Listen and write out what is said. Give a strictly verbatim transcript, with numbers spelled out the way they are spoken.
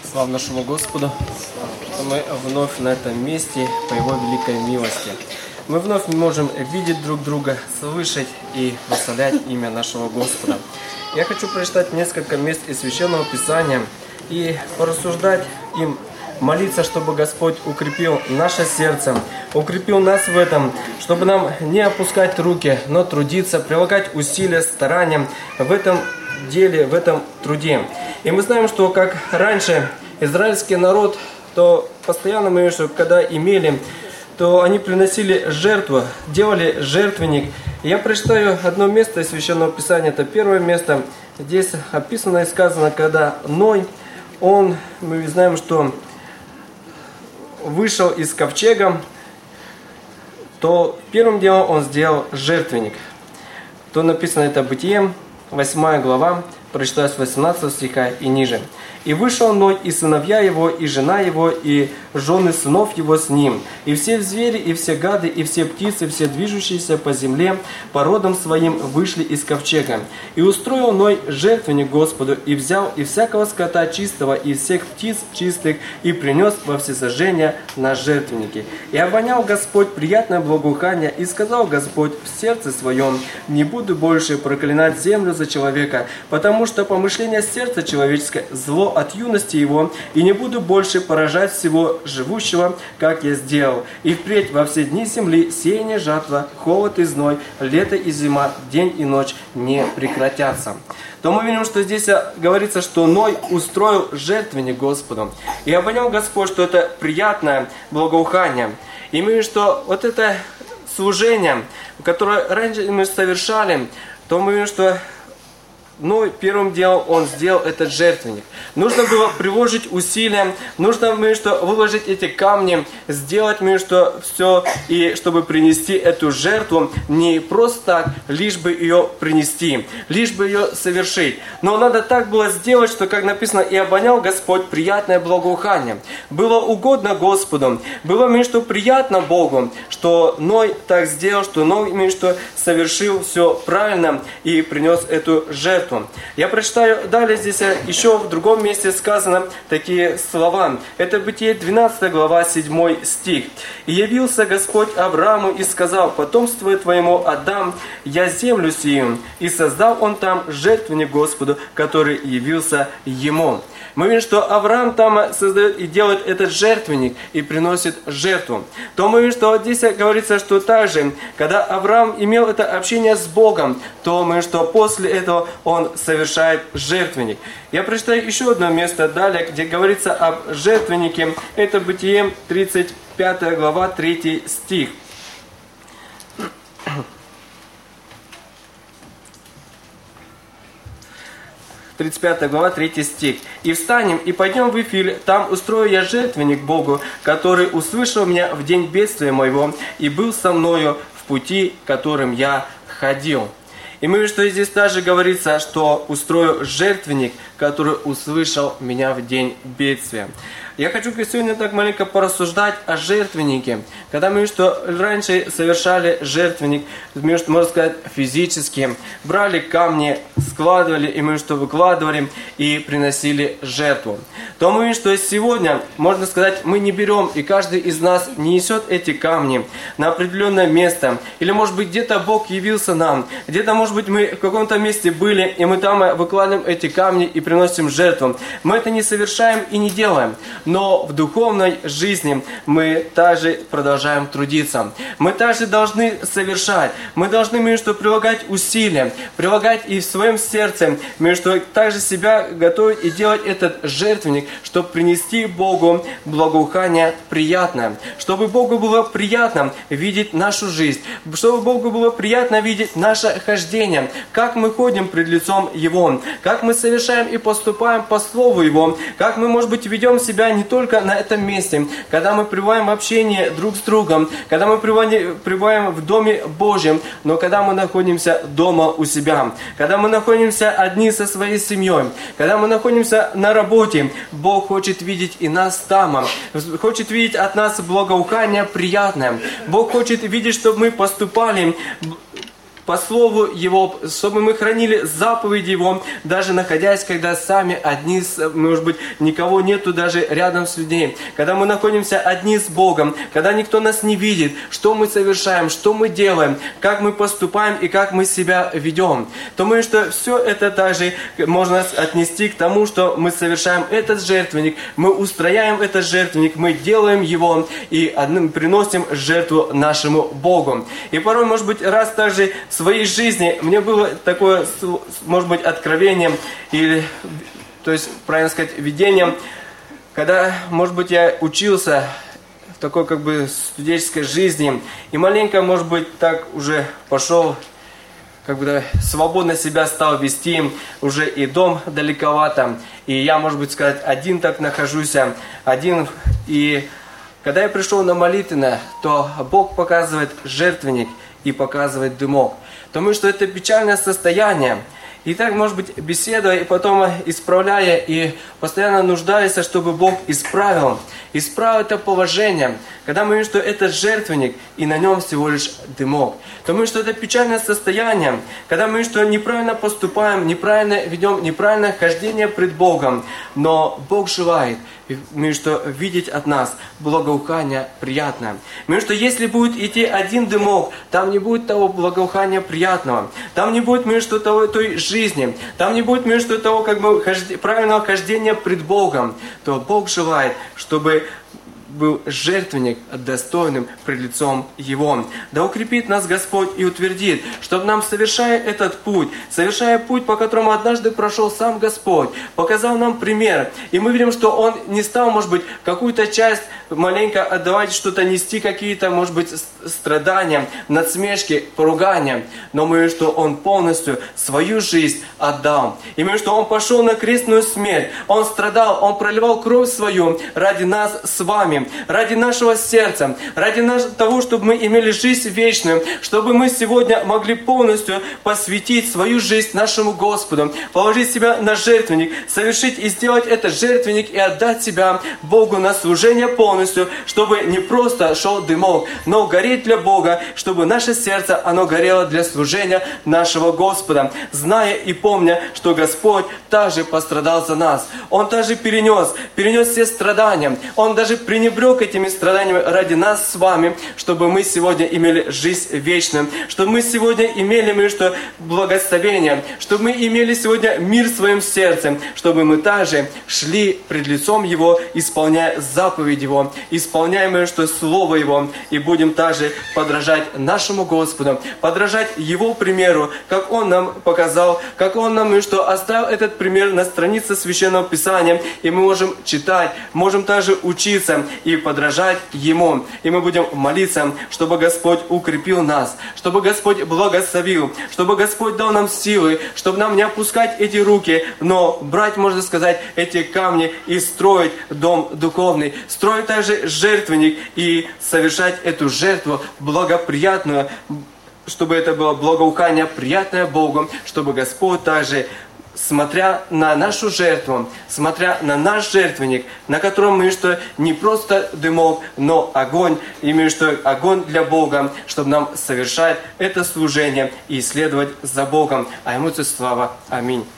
Слава нашему Господу, мы вновь на этом месте по Его великой милости. Мы вновь можем видеть друг друга, слышать и прославлять имя нашего Господа. Я хочу прочитать несколько мест из Священного Писания и порассуждать им, молиться, чтобы Господь укрепил наше сердце, укрепил нас в этом, чтобы нам не опускать руки, но трудиться, прилагать усилия, старания в этом деле, в этом труде. И мы знаем, что как раньше израильский народ, то постоянно мы, что когда имели, то они приносили жертву, делали жертвенник. И я прочитаю одно место из Священного Писания, это первое место. Здесь описано и сказано, когда Ной, он, мы знаем, что вышел из ковчега, то первым делом он сделал жертвенник. То написано это Бытие, восьмая глава, прочитаю с восемнадцатого стиха и ниже. «И вышел Ной, и сыновья его, и жена его, и жены сынов его с ним, и все звери, и все гады, и все птицы, все движущиеся по земле, по родам своим вышли из ковчега. И устроил Ной жертвенник Господу, и взял и всякого скота чистого, и всех птиц чистых, и принес во всесожжение на жертвенники. И обонял Господь приятное благоухание, и сказал Господь в сердце своем: не буду больше проклинать землю за человека, потому что помышление сердца человеческое зло от юности его, и не буду больше поражать всего живущего, как я сделал. И впредь во все дни земли сеяние, жатва, холод и зной, лето и зима, день и ночь не прекратятся». То мы видим, что здесь говорится, что Ной устроил жертвенник Господу. И обонял Господь, что это приятное благоухание. И мы видим, что вот это служение, которое раньше мы совершали, то мы видим, что но первым делом он сделал этот жертвенник. Нужно было приложить усилия, нужно мы, что выложить эти камни, сделать мы, что все, и чтобы принести эту жертву не просто так, лишь бы ее принести, лишь бы ее совершить. Но надо так было сделать, что, как написано, и обонял Господь приятное благоухание. Было угодно Господу, было мне, что приятно Богу, что Ной так сделал, что Ной мне, что совершил все правильно и принес эту жертву. Я прочитаю далее, здесь еще в другом месте сказано такие слова. Это Бытие двенадцатая глава, седьмой стих. «И явился Господь Аврааму и сказал: потомству твоему отдам я землю сию. И создал он там жертвенник Господу, который явился ему». Мы видим, что Авраам там создает и делает этот жертвенник и приносит жертву. То мы видим, что здесь говорится, что также, когда Авраам имел это общение с Богом, то мы видим, что после этого он совершает жертвенник. Я прочитаю еще одно место далее, где говорится об жертвеннике. Это Бытие тридцать пятая глава, третий стих. тридцать пятая глава, третий стих. «И встанем, и пойдем в Вифиль, там устрою я жертвенник Богу, который услышал меня в день бедствия моего, и был со мною в пути, которым я ходил». И мы видим, что здесь также говорится, что устрою жертвенник, который услышал меня в день бедствия. Я хочу сегодня так маленько порассуждать о жертвеннике. Когда мы видим, что раньше совершали жертвенник, можно сказать, физически, брали камни, складывали, и мы что выкладывали и приносили жертву. То мы видим, что сегодня, можно сказать, мы не берем, и каждый из нас не несет эти камни на определенное место. Или, может быть, где-то Бог явился нам, где-то, может быть, мы в каком-то месте были, и мы там выкладываем эти камни и приносим жертву. Мы это не совершаем и не делаем. Но в духовной жизни мы также продолжаем трудиться. Мы также должны совершать. Мы должны, мы, что прилагать усилия, прилагать и в своем сердце, мы, что также себя готовить и делать этот жертвенник, чтобы принести Богу благоухание приятное. Чтобы Богу было приятно видеть нашу жизнь. Чтобы Богу было приятно видеть наше хождение. Как мы ходим пред лицом Его. Как мы совершаем и поступаем по Слову Его. Как мы, может быть, ведем себя не только на этом месте, когда мы пребываем в общении друг с другом, когда мы пребываем в Доме Божьем, но когда мы находимся дома у себя, когда мы находимся одни со своей семьей, когда мы находимся на работе, Бог хочет видеть и нас там, хочет видеть от нас благоухание приятное. Бог хочет видеть, чтобы мы поступали по Слову Его, чтобы мы хранили заповеди Его, даже находясь, когда сами одни, может быть, никого нету даже рядом с людьми, когда мы находимся одни с Богом, когда никто нас не видит, что мы совершаем, что мы делаем, как мы поступаем и как мы себя ведем. Думаю, что все это также можно отнести к тому, что мы совершаем этот жертвенник, мы устрояем этот жертвенник, мы делаем его и одним приносим жертву нашему Богу. И порой, может быть, раз также в своей жизни мне было такое, может быть, откровение, или, то есть, правильно сказать, видение, когда, может быть, я учился в такой, как бы, студенческой жизни, и маленько, может быть, так уже пошел, как бы, свободно себя стал вести, уже и дом далековато, и я, может быть, сказать, один так нахожусь, один, и когда я пришел на молитвенное, то Бог показывает жертвенник и показывает дымок. Потому что это печальное состояние. И так, может быть, беседуя и потом исправляя, и постоянно нуждаясь, чтобы Бог исправил, исправил это положение, когда мы видим, что это жертвенник, и на нем всего лишь дымок. Потому что это печальное состояние, когда мы видим, что неправильно поступаем, неправильно ведем, неправильное хождение пред Богом, но Бог желает, мы что видеть от нас благоухание приятное. Мы что если будет идти один дымок, там не будет того благоухания приятного, там не будет мы что того той жизни, там не будет мы что того как бы правильного хождения пред Богом, то Бог желает, чтобы был жертвенник достойным пред лицом Его. Да укрепит нас Господь и утвердит, чтобы нам, совершая этот путь, совершая путь, по которому однажды прошел сам Господь, показал нам пример. И мы видим, что Он не стал, может быть, какую-то часть маленько отдавать, что-то нести, какие-то, может быть, страдания, надсмешки, поругания. Но мы видим, что Он полностью свою жизнь отдал. И мы видим, что Он пошел на крестную смерть. Он страдал, Он проливал кровь свою ради нас с вами, ради нашего сердца, ради наш... того, чтобы мы имели жизнь вечную, чтобы мы сегодня могли полностью посвятить свою жизнь нашему Господу, положить себя на жертвенник, совершить и сделать этот жертвенник и отдать себя Богу на служение полностью, чтобы не просто шел дымок, но гореть для Бога, чтобы наше сердце, оно горело для служения нашего Господа, зная и помня, что Господь также пострадал за нас. Он также перенес, перенес все страдания, Он даже принес пренебрег этими страданиями ради нас с вами, чтобы мы сегодня имели жизнь вечную, чтобы мы сегодня имели мы, что благословение, чтобы мы имели сегодня мир в своем сердце, чтобы мы также шли пред лицом Его, исполняя заповедь Его, исполняя мы, что Слово Его, и будем также подражать нашему Господу, подражать Его примеру, как Он нам показал, как Он нам и что оставил этот пример на странице Священного Писания, и мы можем читать, можем также учиться и подражать Ему. И мы будем молиться, чтобы Господь укрепил нас, чтобы Господь благословил, чтобы Господь дал нам силы, чтобы нам не опускать эти руки, но брать, можно сказать, эти камни и строить дом духовный, строить также жертвенник и совершать эту жертву благоприятную, чтобы это было благоухание приятное Богу, чтобы Господь также, смотря на нашу жертву, смотря на наш жертвенник, на котором мы что не просто дымок, но огонь, имею что огонь для Бога, чтобы нам совершать это служение и следовать за Богом. А Ему слава. Аминь.